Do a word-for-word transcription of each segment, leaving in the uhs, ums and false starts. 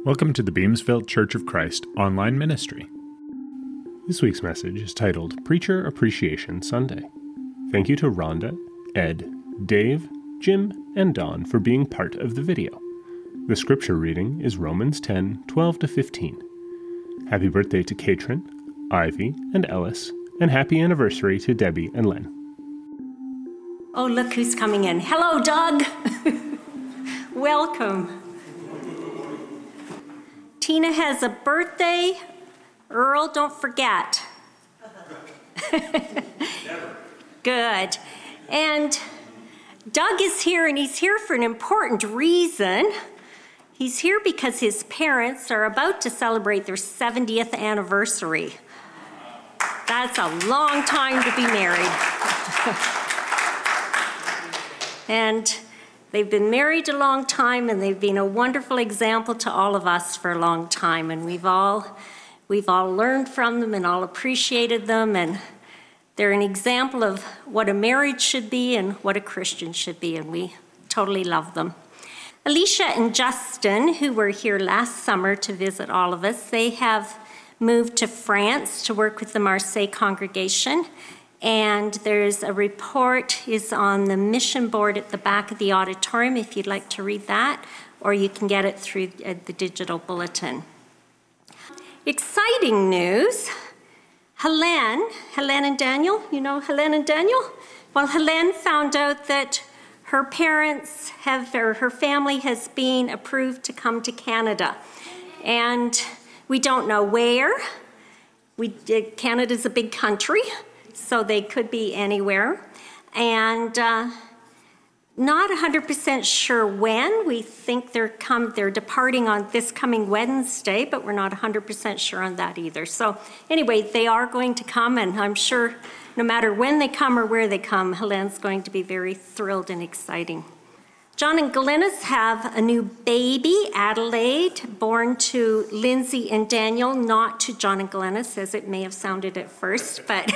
Welcome to the Beamsville Church of Christ online ministry. This week's message is titled Preacher Appreciation Sunday. Thank you to Rhonda, Ed, Dave, Jim, and Don for being part of the video. The scripture reading is Romans ten, twelve to fifteen. Happy birthday to Katrin, Ivy, and Ellis, and happy anniversary to Debbie and Len. Oh, look who's coming in. Hello, Doug. Welcome. Tina has a birthday. Earl, don't forget. Good. And Doug is here, and he's here for an important reason. He's here because his parents are about to celebrate their seventieth anniversary. That's a long time to be married. And they've been married a long time, and they've been a wonderful example to all of us for a long time. And we've all, we've all learned from them and all appreciated them. And they're an example of what a marriage should be and what a Christian should be. And we totally love them. Alicia and Justin, who were here last summer to visit all of us, they have moved to France to work with the Marseille congregation. And there's a report is on the mission board at the back of the auditorium if you'd like to read that, or you can get it through the digital bulletin. Exciting news. Helene, Helene and Daniel, you know Helene and Daniel? Well, Helene found out that her parents have, or her family has been approved to come to Canada. And we don't know where. We, Canada's a big country, so they could be anywhere. And uh, not one hundred percent sure when. We think they're come, they're departing on this coming Wednesday, but we're not one hundred percent sure on that either. So anyway, they are going to come, and I'm sure no matter when they come or where they come, Helene's going to be very thrilled and exciting. John and Glynis have a new baby, Adelaide, born to Lindsay and Daniel, not to John and Glynis, as it may have sounded at first, but...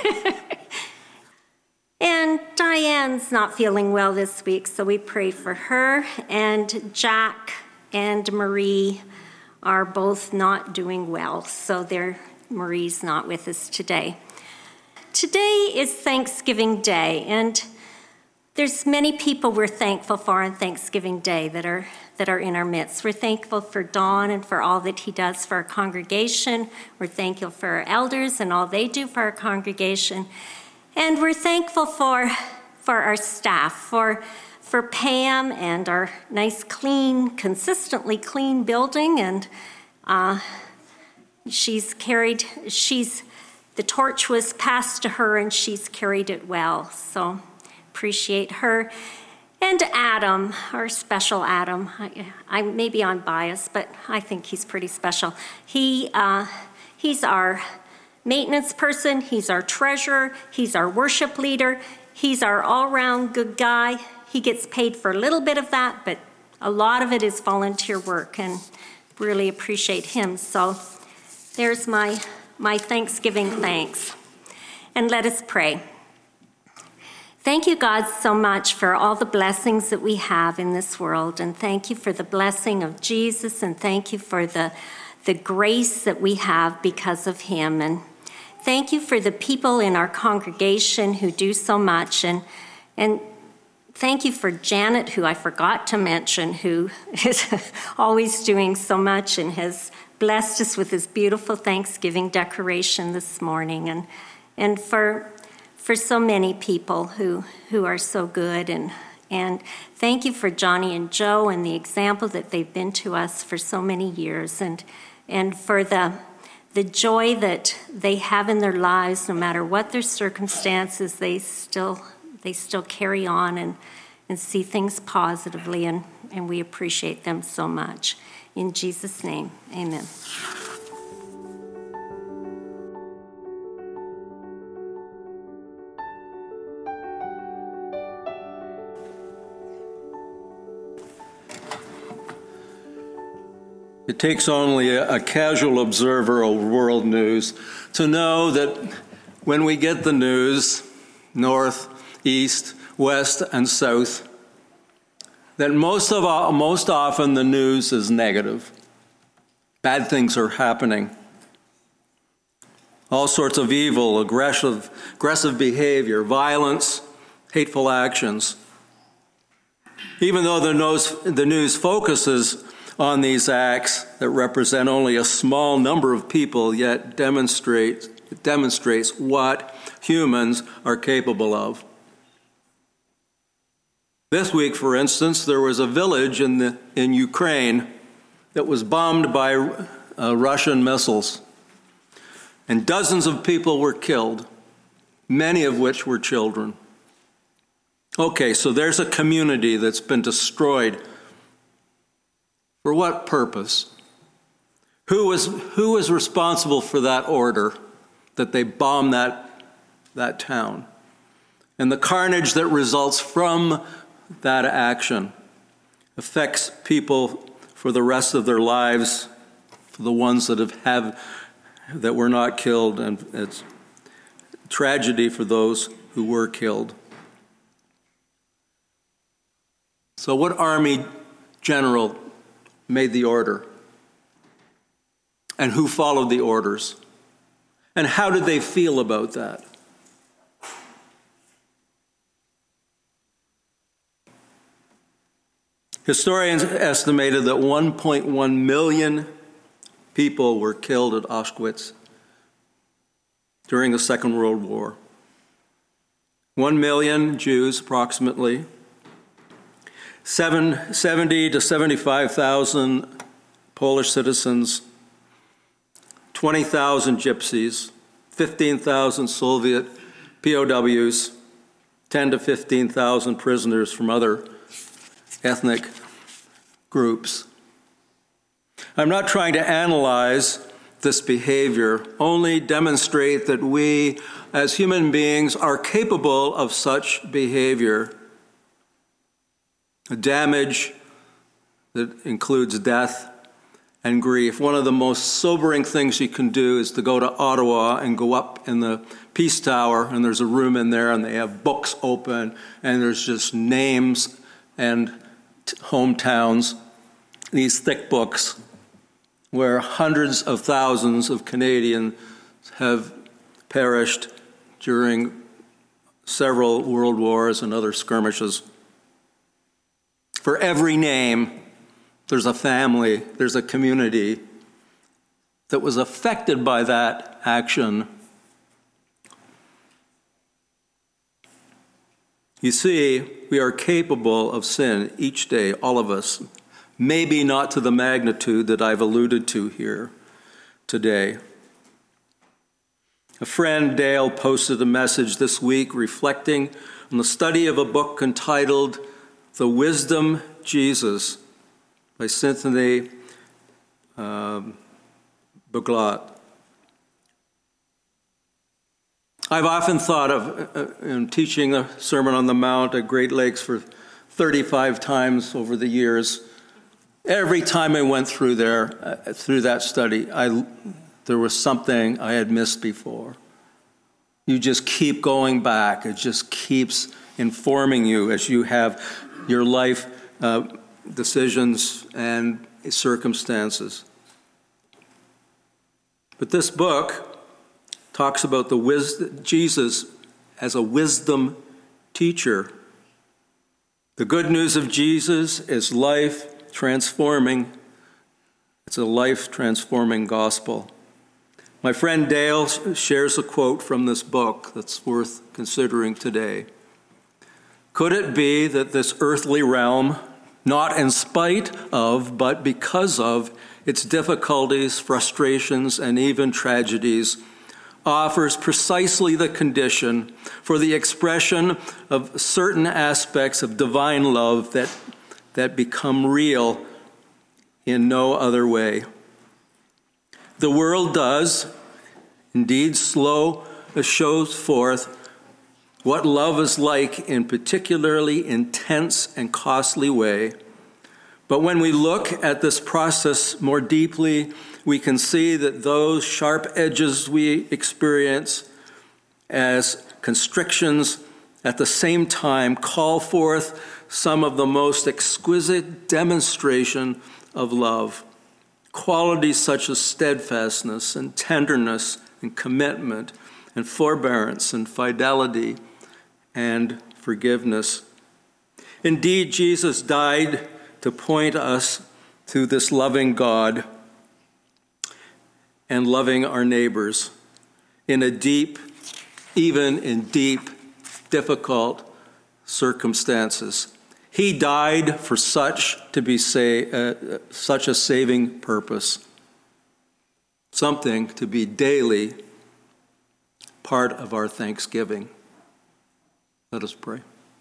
And Diane's not feeling well this week, so we pray for her. And Jack and Marie are both not doing well, so they're, Marie's not with us today. Today is Thanksgiving Day, and there's many people we're thankful for on Thanksgiving Day that are that are in our midst. We're thankful for Don and for all that he does for our congregation. We're thankful for our elders and all they do for our congregation. And we're thankful for, for our staff, for, for Pam and our nice, clean, consistently clean building. And uh, she's carried, she's, the torch was passed to her and she's carried it well. So appreciate her. And Adam, our special Adam. I, I may be on bias, but I think he's pretty special. He, uh, he's our maintenance person, he's our treasurer, he's our worship leader, he's our all-round good guy. He gets paid for a little bit of that, but a lot of it is volunteer work, and really appreciate him. So there's my, my Thanksgiving thanks. And let us pray. Thank you, God, so much for all the blessings that we have in this world, and thank you for the blessing of Jesus, and thank you for the, the grace that we have because of him. And thank you for the people in our congregation who do so much. And, and thank you for Janet, who I forgot to mention, who is always doing so much and has blessed us with this beautiful Thanksgiving decoration this morning. And, and for, for so many people who, who are so good. And, and thank you for Johnny and Joe and the example that they've been to us for so many years. And, and for the the joy that they have in their lives, no matter what their circumstances, they still they still carry on and, and see things positively, and, and we appreciate them so much. In Jesus' name, amen. It takes only a, a casual observer of world news to know that when we get the news, north, east, west, and south, that most of all, most often the news is negative. Bad things are happening. All sorts of evil, aggressive, aggressive behavior, violence, hateful actions. Even though the news, the news focuses on these acts that represent only a small number of people, yet demonstrate, it demonstrates what humans are capable of. This week, for instance, there was a village in, the, in Ukraine that was bombed by uh, Russian missiles. And dozens of people were killed, many of which were children. Okay, so there's a community that's been destroyed. For what purpose? Who was, who was responsible for that order, that they bomb that, that town? And the carnage that results from that action affects people for the rest of their lives, for the ones that have, have that were not killed, and it's tragedy for those who were killed. So what army general made the order? And who followed the orders? And how did they feel about that? Historians estimated that one point one million people were killed at Auschwitz during the Second World War. One million Jews, approximately. Seven, seventy to seventy-five thousand Polish citizens, twenty thousand gypsies, fifteen thousand Soviet P O Ws, ten to fifteen thousand prisoners from other ethnic groups. I'm not trying to analyze this behavior, only demonstrate that we, as human beings, are capable of such behavior. A damage that includes death and grief. One of the most sobering things you can do is to go to Ottawa and go up in the Peace Tower, and there's a room in there, and they have books open, and there's just names and t- hometowns, these thick books, where hundreds of thousands of Canadians have perished during several world wars and other skirmishes. For every name, there's a family, there's a community that was affected by that action. You see, we are capable of sin each day, all of us. Maybe not to the magnitude that I've alluded to here today. A friend, Dale, posted a message this week reflecting on the study of a book entitled The Wisdom Jesus by Cynthia um, Buglot. I've often thought of uh, in teaching the Sermon on the Mount at Great Lakes for thirty-five times over the years. Every time I went through there, uh, through that study, I, there was something I had missed before. You just keep going back. It just keeps informing you as you have your life uh, decisions and circumstances. But this book talks about the wisdom, Jesus as a wisdom teacher. The good news of Jesus is life transforming. It's a life-transforming gospel. My friend Dale shares a quote from this book that's worth considering today. Could it be that this earthly realm, not in spite of, but because of its difficulties, frustrations, and even tragedies, offers precisely the condition for the expression of certain aspects of divine love that that become real in no other way? The world does, indeed, slow shows forth what love is like in particularly intense and costly way. But when we look at this process more deeply, we can see that those sharp edges we experience as constrictions at the same time call forth some of the most exquisite demonstration of love. qualities such as steadfastness and tenderness and commitment and forbearance and fidelity and forgiveness. Indeed, Jesus died to point us to this loving God and loving our neighbors in a deep, even in deep, difficult circumstances. He died for such to be say, uh, such a saving purpose, something to be daily part of our thanksgiving. Let us pray.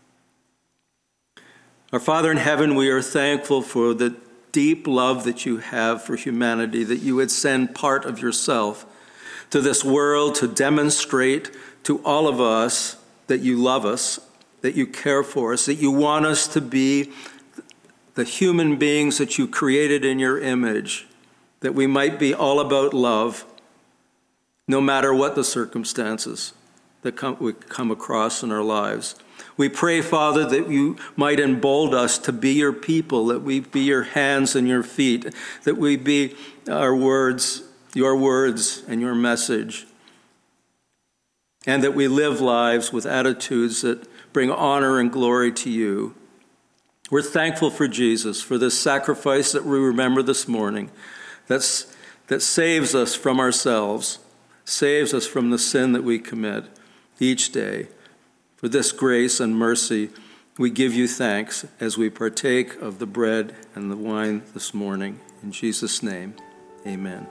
Our Father in heaven, we are thankful for the deep love that you have for humanity, that you would send part of yourself to this world to demonstrate to all of us that you love us, that you care for us, that you want us to be the human beings that you created in your image, that we might be all about love, no matter what the circumstances that come, we come across in our lives. We pray, Father, that you might embolden us to be your people, that we be your hands and your feet, that we be our words, your words and your message, and that we live lives with attitudes that bring honor and glory to you. We're thankful for Jesus, for this sacrifice that we remember this morning, that's, that saves us from ourselves, saves us from the sin that we commit each day. For this grace and mercy, we give you thanks as we partake of the bread and the wine this morning. In Jesus' name, amen.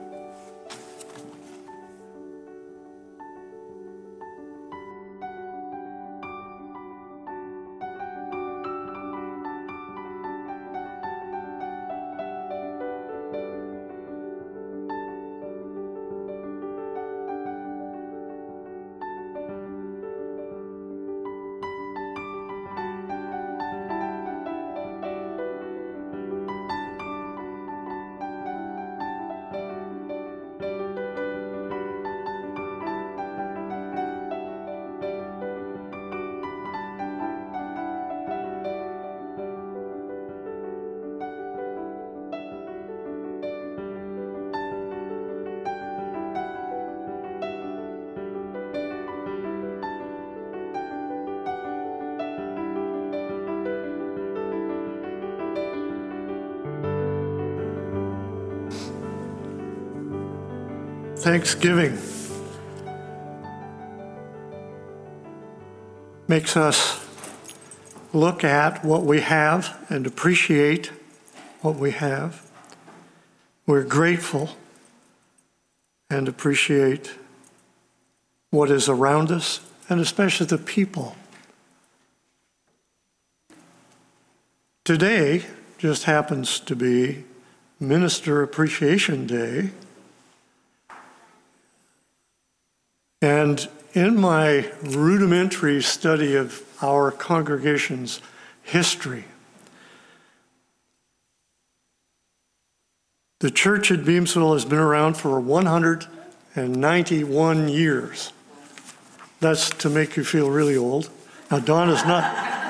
Thanksgiving makes us look at what we have and appreciate what we have. We're grateful and appreciate what is around us, and especially the people. Today just happens to be Minister Appreciation Day. And in my rudimentary study of our congregation's history, the church at Beamsville has been around for one hundred ninety-one years. That's to make you feel really old. Now, Don is not.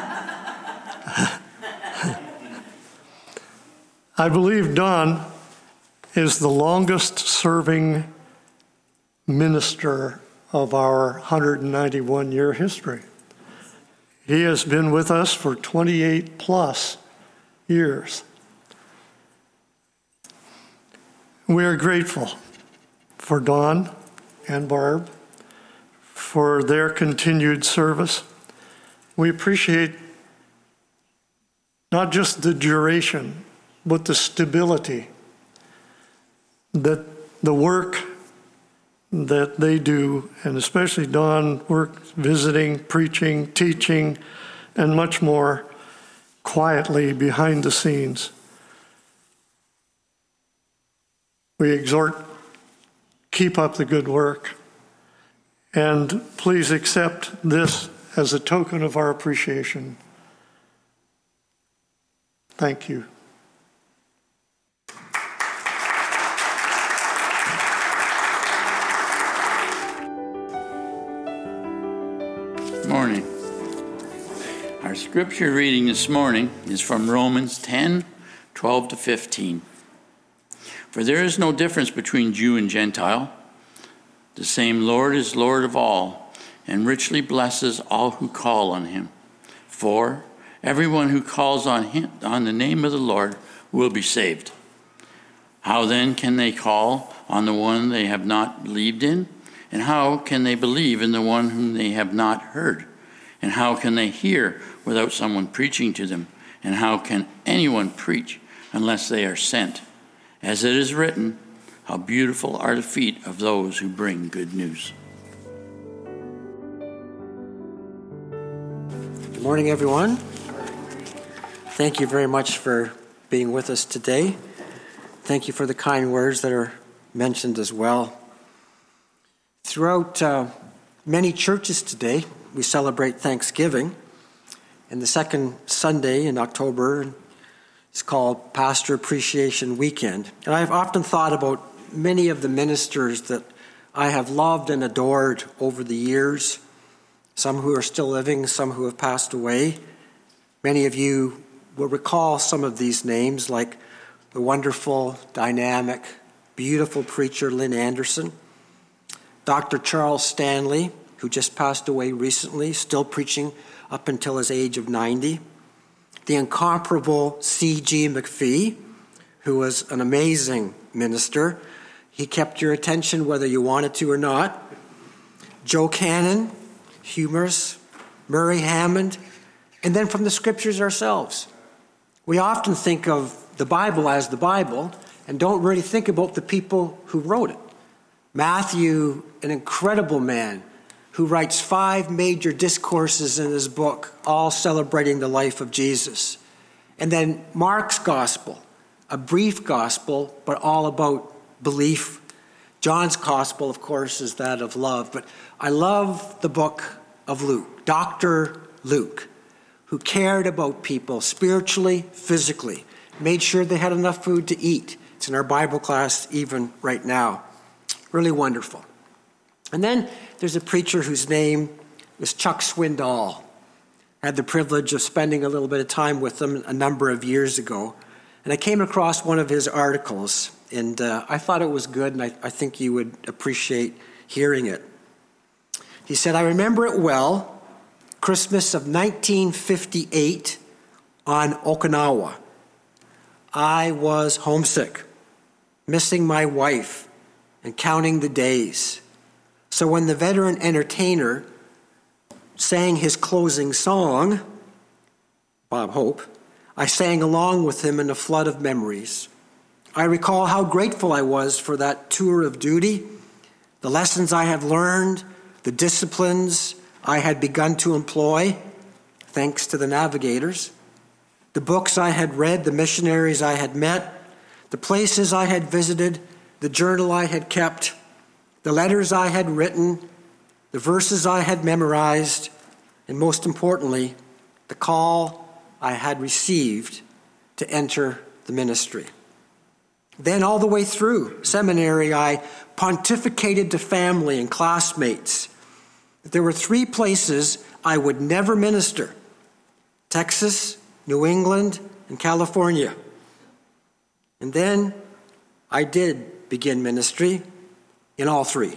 I believe Don is the longest serving minister of our one hundred ninety-one year history. He has been with us for twenty-eight plus years. We are grateful for Don and Barb for their continued service. We appreciate not just the duration, but the stability that the work that they do, and especially Don works visiting, preaching, teaching, and much more quietly behind the scenes. We exhort, keep up the good work, and please accept this as a token of our appreciation. Thank you. Morning. Our scripture reading this morning is from Romans ten, twelve to fifteen. For there is no difference between Jew and Gentile. The same Lord is Lord of all, and richly blesses all who call on him. For everyone who calls on him, on the name of the Lord will be saved. How then can they call on the one they have not believed in? And how can they believe in the one whom they have not heard? And how can they hear without someone preaching to them? And how can anyone preach unless they are sent? As it is written, how beautiful are the feet of those who bring good news. Good morning, everyone. Thank you very much for being with us today. Thank you for the kind words that are mentioned as well. Throughout uh, many churches today, we celebrate Thanksgiving, and the second Sunday in October is called Pastor Appreciation Weekend. And I've often thought about many of the ministers that I have loved and adored over the years, some who are still living, some who have passed away. Many of you will recall some of these names, like the wonderful, dynamic, beautiful preacher Lynn Anderson, Doctor Charles Stanley, who just passed away recently, still preaching up until his age of ninety, the incomparable C G McPhee, who was an amazing minister. He kept your attention whether you wanted to or not. Joe Cannon, humorous, Murray Hammond, and then from the scriptures ourselves. We often think of the Bible as the Bible and don't really think about the people who wrote it. Matthew, an incredible man who writes five major discourses in his book, all celebrating the life of Jesus. And then Mark's gospel, a brief gospel, but all about belief. John's gospel, of course, is that of love. But I love the book of Luke, Doctor Luke, who cared about people spiritually, physically, made sure they had enough food to eat. It's in our Bible class even right now. Really wonderful. And then there's a preacher whose name was Chuck Swindoll. I had the privilege of spending a little bit of time with him a number of years ago. And I came across one of his articles, and uh, I thought it was good, and I, I think you would appreciate hearing it. He said, I remember it well, Christmas of nineteen fifty-eight on Okinawa. I was homesick, missing my wife, and counting the days. So when the veteran entertainer sang his closing song, Bob Hope, I sang along with him in a flood of memories. I recall how grateful I was for that tour of duty, the lessons I had learned, the disciplines I had begun to employ, thanks to the navigators, the books I had read, the missionaries I had met, the places I had visited, the journal I had kept, the letters I had written, the verses I had memorized, and most importantly, the call I had received to enter the ministry. Then all the way through seminary, I pontificated to family and classmates that there were three places I would never minister: Texas, New England, and California. And then I did begin ministry in all three.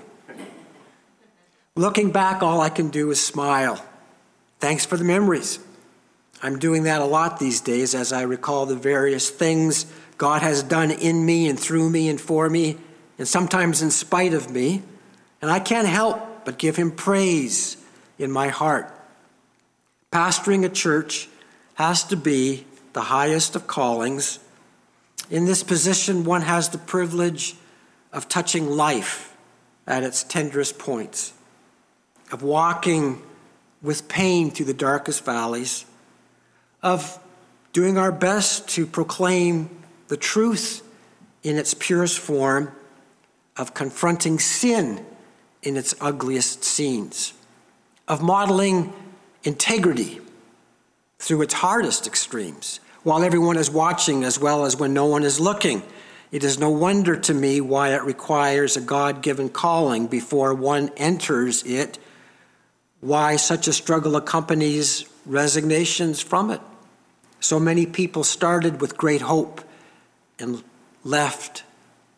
Looking back, all I can do is smile. Thanks for the memories. I'm doing that a lot these days as I recall the various things God has done in me and through me and for me, and sometimes in spite of me. And I can't help but give him praise in my heart. Pastoring a church has to be the highest of callings. In this position, one has the privilege of touching life at its tenderest points, of walking with pain through the darkest valleys, of doing our best to proclaim the truth in its purest form, of confronting sin in its ugliest scenes, of modeling integrity through its hardest extremes, while everyone is watching as well as when no one is looking. It is no wonder to me why it requires a God-given calling before one enters it, why such a struggle accompanies resignations from it. So many people started with great hope and left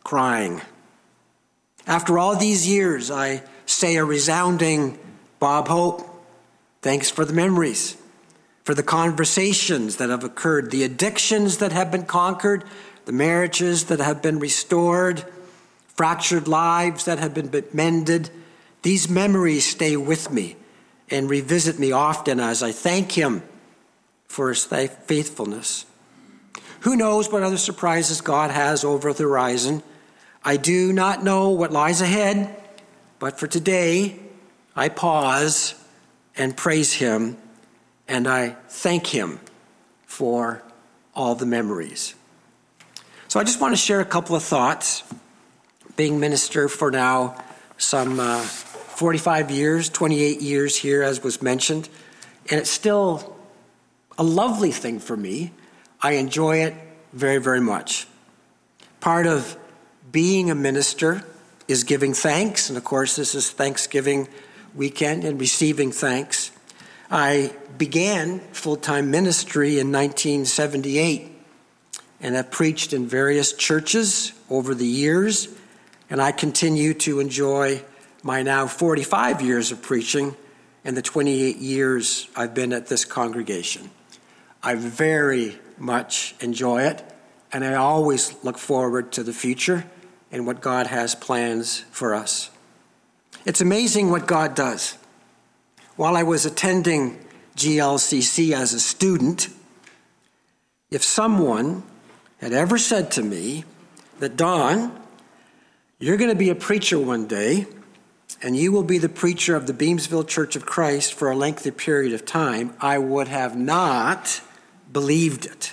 crying. After all these years, I say a resounding Bob Hope, thanks for the memories, for the conversations that have occurred, the addictions that have been conquered, the marriages that have been restored, fractured lives that have been mended. These memories stay with me and revisit me often as I thank him for his faithfulness. Who knows what other surprises God has over the horizon? I do not know what lies ahead, but for today, I pause and praise him, and I thank him for all the memories. So I just want to share a couple of thoughts. Being minister for now some uh, forty-five years, twenty-eight years here, as was mentioned, and it's still a lovely thing for me. I enjoy it very, very much. Part of being a minister is giving thanks, and of course this is Thanksgiving weekend and receiving thanks. I began full-time ministry in nineteen seventy-eight and have preached in various churches over the years, and I continue to enjoy my now forty-five years of preaching and the twenty-eight years I've been at this congregation. I very much enjoy it, and I always look forward to the future and what God has plans for us. It's amazing what God does. While I was attending G L C C as a student, if someone had ever said to me that, Don, you're going to be a preacher one day, and you will be the preacher of the Beamsville Church of Christ for a lengthy period of time, I would have not believed it.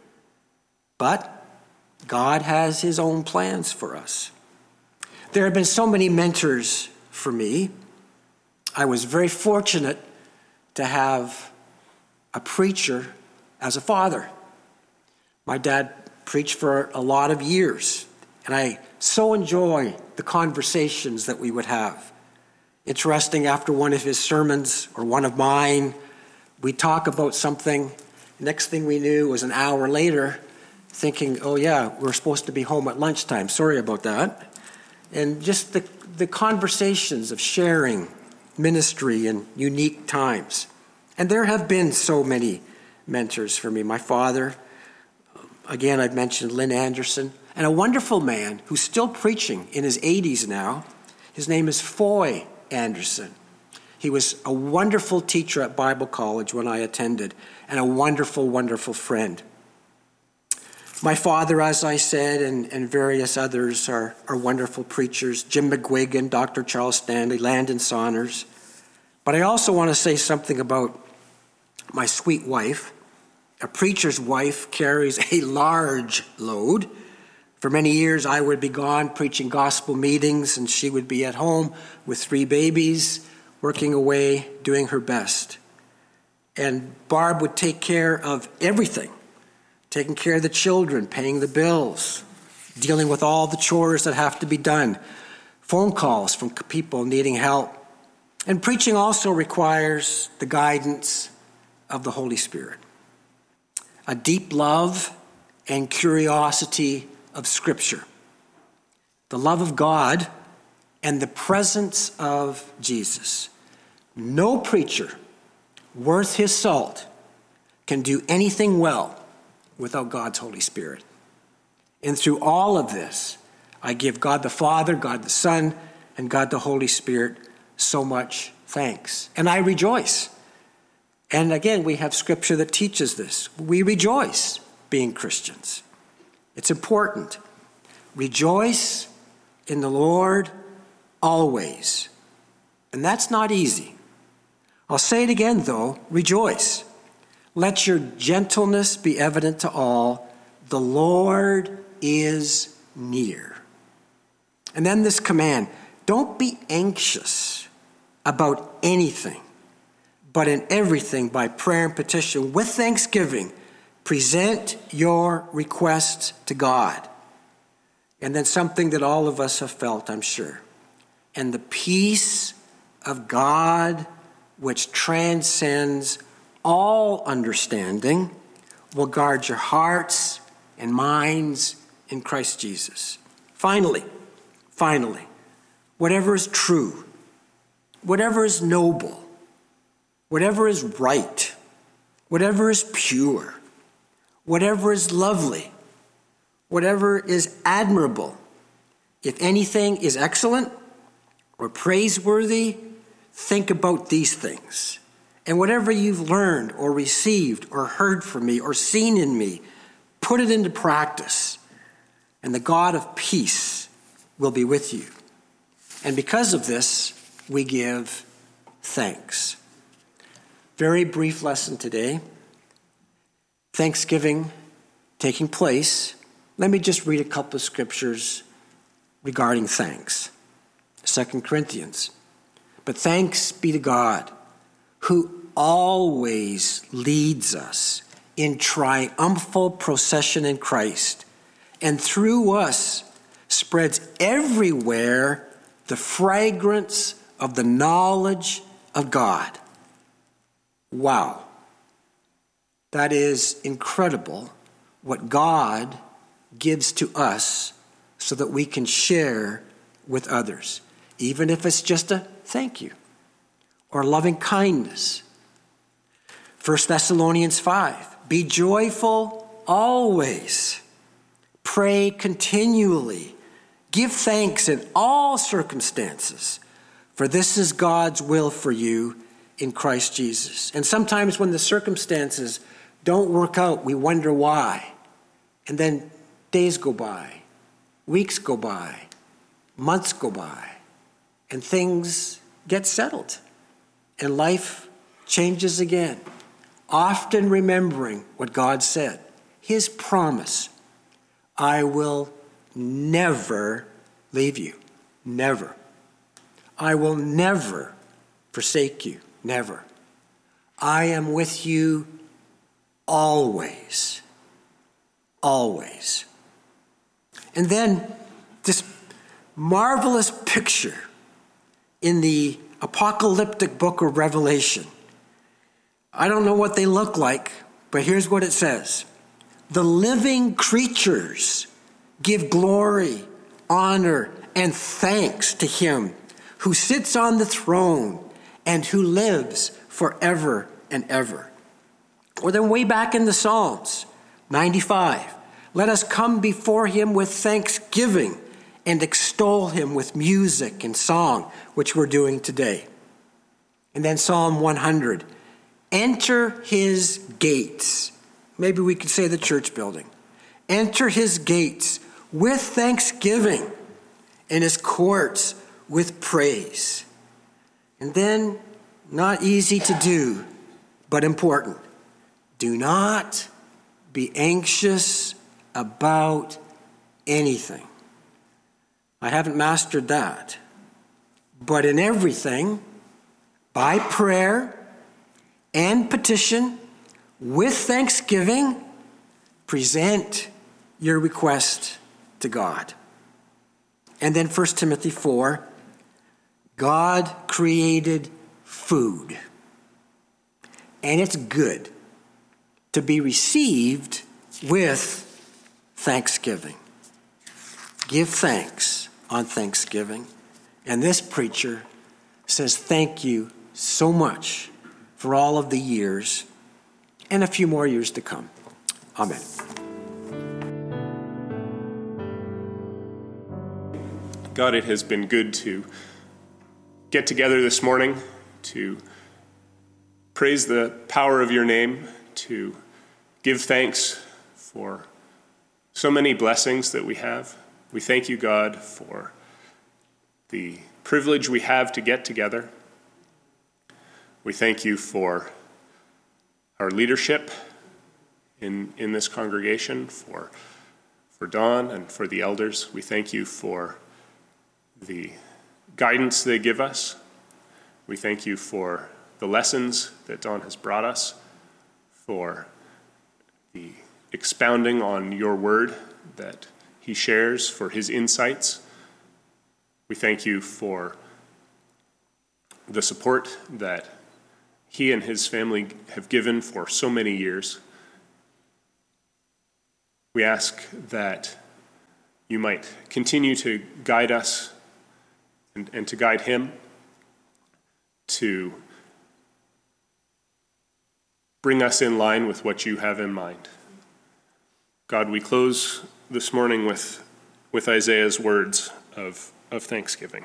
But God has his own plans for us. There have been so many mentors for me. I was very fortunate to have a preacher as a father. My dad preached for a lot of years, and I so enjoy the conversations that we would have. Interesting, after one of his sermons or one of mine, we'd talk about something. Next thing we knew was an hour later, thinking, oh yeah, we're supposed to be home at lunchtime. Sorry about that. And just the, the conversations of sharing ministry in unique times. And there have been so many mentors for me. My father, again, I've mentioned Lynn Anderson, and a wonderful man who's still preaching in his eighties now. His name is Foy Anderson. He was a wonderful teacher at Bible College when I attended, and a wonderful, wonderful friend. My father, as I said, and, and various others are, are wonderful preachers. Jim McGuigan, Doctor Charles Stanley, Landon Saunders. But I also want to say something about my sweet wife. A preacher's wife carries a large load. For many years, I would be gone preaching gospel meetings, and she would be at home with three babies, working away, doing her best. And Barb would take care of everything. Taking care of the children, paying the bills, dealing with all the chores that have to be done, phone calls from people needing help. And preaching also requires the guidance of the Holy Spirit, a deep love and curiosity of Scripture, the love of God, and the presence of Jesus. No preacher worth his salt can do anything well without God's Holy Spirit. And through all of this, I give God the Father, God the Son, and God the Holy Spirit so much thanks. And I rejoice. And again, we have scripture that teaches this. We rejoice being Christians. It's important. Rejoice in the Lord always. And that's not easy. I'll say it again, though. Rejoice. Let your gentleness be evident to all. The Lord is near. And then this command, don't be anxious about anything, but in everything by prayer and petition with thanksgiving, present your requests to God. And then something that all of us have felt, I'm sure. And the peace of God, which transcends all understanding, will guard your hearts and minds in Christ Jesus. Finally, finally, whatever is true, whatever is noble, whatever is right, whatever is pure, whatever is lovely, whatever is admirable, if anything is excellent or praiseworthy, think about these things. And whatever you've learned or received or heard from me or seen in me, put it into practice, and the God of peace will be with you. And because of this, we give thanks. Very brief lesson today. Thanksgiving taking place. Let me just read a couple of scriptures regarding thanks. Second Corinthians. But thanks be to God, who always leads us in triumphal procession in Christ, and through us spreads everywhere the fragrance of the knowledge of God. Wow. That is incredible, what God gives to us so that we can share with others, even if it's just a thank you or loving kindness. First Thessalonians five, be joyful always, pray continually, give thanks in all circumstances, for this is God's will for you in Christ Jesus. And sometimes when the circumstances don't work out, we wonder why. And then days go by, weeks go by, months go by, and things get settled, and life changes again. Often remembering what God said, his promise, I will never leave you, never. I will never forsake you, never. I am with you always, always. And then this marvelous picture in the apocalyptic book of Revelation. I don't know what they look like, but here's what it says. The living creatures give glory, honor, and thanks to him who sits on the throne and who lives forever and ever. Or then way back in the Psalms, ninety-five, let us come before him with thanksgiving and extol him with music and song, which we're doing today. And then Psalm one hundred, enter his gates. Maybe we could say the church building. Enter his gates with thanksgiving and his courts with praise. And then, not easy to do, but important. Do not be anxious about anything. I haven't mastered that. But in everything, by prayer and petition, with thanksgiving, present your request to God. And then First Timothy four, God created food, and it's good to be received with thanksgiving. Give thanks on Thanksgiving. And this preacher says thank you so much for all of the years and a few more years to come. Amen. God, it has been good to get together this morning to praise the power of your name, to give thanks for so many blessings that we have. We thank you, God, for the privilege we have to get together. We thank you for our leadership in, in this congregation, for, for Don and for the elders. We thank you for the guidance they give us. We thank you for the lessons that Don has brought us, for the expounding on your word that he shares, for his insights. We thank you for the support that he and his family have given for so many years. We ask that you might continue to guide us and, and to guide him, to bring us in line with what you have in mind. God, we close this morning with, with Isaiah's words of, of thanksgiving.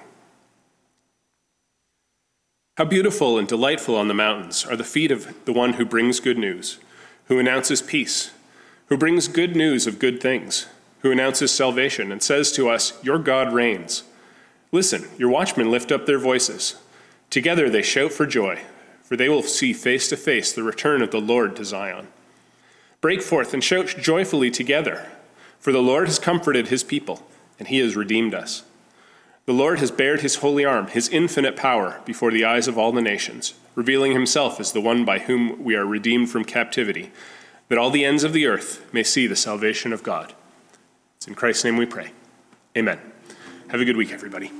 How beautiful and delightful on the mountains are the feet of the one who brings good news, who announces peace, who brings good news of good things, who announces salvation and says to us, your God reigns. Listen, your watchmen lift up their voices. Together they shout for joy, for they will see face to face the return of the Lord to Zion. Break forth and shout joyfully together, for the Lord has comforted his people, and he has redeemed us. The Lord has bared his holy arm, his infinite power, before the eyes of all the nations, revealing himself as the one by whom we are redeemed from captivity, that all the ends of the earth may see the salvation of God. It's in Christ's name we pray. Amen. Have a good week, everybody.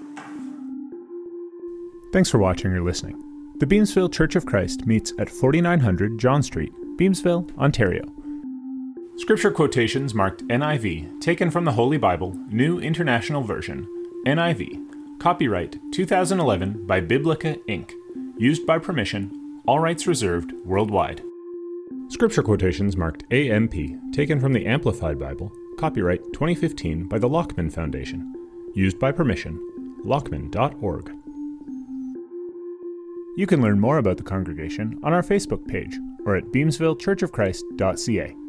Thanks for watching or listening. The Beamsville Church of Christ meets at forty-nine hundred John Street, Beamsville, Ontario. Scripture quotations marked N I V, taken from the Holy Bible, New International Version, N I V, copyright two thousand eleven by Biblica, Incorporated, used by permission, all rights reserved, worldwide. Scripture quotations marked A M P, taken from the Amplified Bible, copyright twenty fifteen by the Lockman Foundation, used by permission, lockman dot org. You can learn more about the congregation on our Facebook page or at beamsville church of christ dot c a.